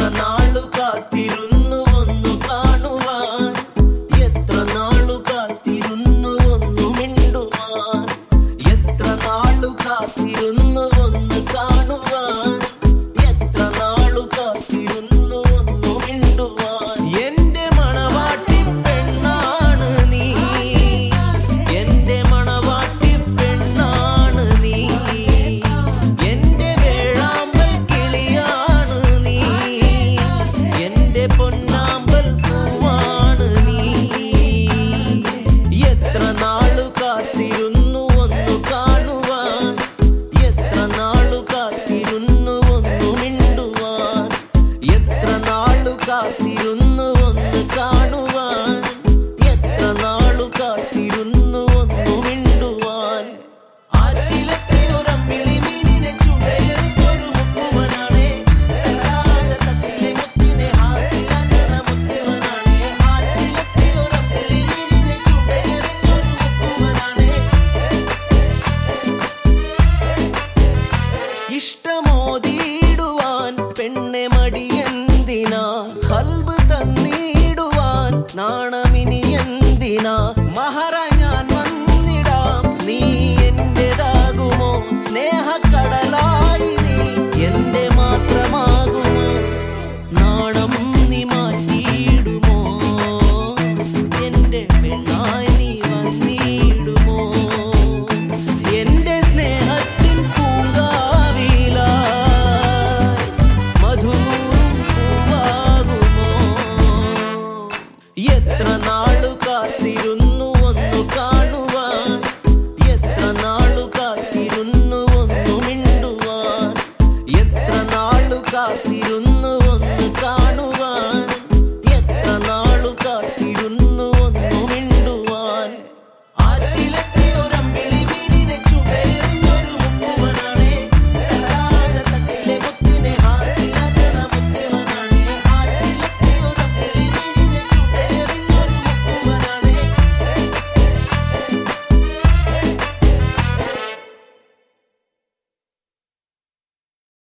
നാളു കാത്തിരുന്നു ഒന്നു കാണുവാൻ, എത്ര നാളു കാത്തിരുന്നു ഒന്നു മിണ്ടുവാൻ, എത്ര നാളു കാത്തിരുന്നു ഒന്ന് കാണുവാൻ, എത്ര നാളു കാത്തിരുന്നു ഒന്നു മിണ്ടുവാൻ. എന്റെ മണവാട്ടി പെണ്ണാണ് നീ, എന്റെ മണവാട്ടി പെണ്ണാണ് നീ, എന്റെ വേഴാമ്പൽ കിളിയാണ് നീ, എന്റെ പൊന്നാമ്പൽ പൂവാണ് നീ. എത്ര നാളു കാത്തിരുന്നു ഒന്നു കാണുവാൻ, എത്ര നാളു കാത്തിരുന്നു ഒന്നു മിണ്ടുവാൻ, എത്ര നാളു കാത്തിരുന്നു ഒന്ന് കാണുവാൻ, എത്ര നാളു കാത്തിരുന്നു ഒന്നു മിണ്ടുവാൻ. ആറ്റിലത്തെ ഒരമ്മിളി മീനിനെ ചുടയെറിഞ്ഞൊരു മുക്കുവനാണേ, തട്ടിലെ മുത്തിനെ ഹാസ്യനന്ദന മുത്തുവനാണേ. ആറ്റിലത്തെ ഒരമ്മിളി മീനിനെ ചുടയെറിഞ്ഞൊരു മുക്കുവനാണേ. ഇഷ്ടമോതിടുവാൻ പെണ്ണെ മടിയെന്തിനാ, ഖൽബ് തന്നിടുവാൻ നാണമിനി എന്തിനാ. മഹറ ഞാൻ വന്നിടാം, നീ എന്റേതാകുമോ, സ്നേഹക്കടലായി നീ എന്റെ മാത്രമാകുമോ. നാണം നീ മാറ്റിയിടുമോ, എന്റെ പെണ്ണായി നീ വന്നിടുമോ. എന്റെ സ്നേഹത്തിൻ പൂങ്കാവിലായി മധുവും പൂവാകുമോ. എത്ര നാളു കാത്തിരുന്നു ഒന്നു കാണുവാൻ, എത്ര നാളു കാത്തിരുന്നു ഒന്നു മിണ്ടുവാൻ, എത്ര നാളു കാത്തിരുന്നു